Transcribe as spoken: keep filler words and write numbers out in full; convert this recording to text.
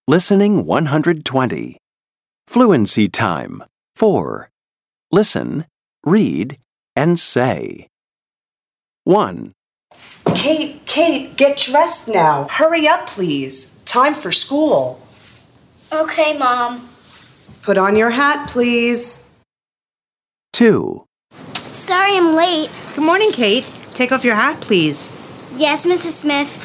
Listening one hundred twenty. Fluency time. four. Listen, read, and say. one. Kate, Kate, get dressed now. Hurry up, please. Time for school. Okay, Mom. Put on your hat, please. two. Sorry I'm late. Good morning, Kate. Take off your hat, please. Yes, Missus Smith.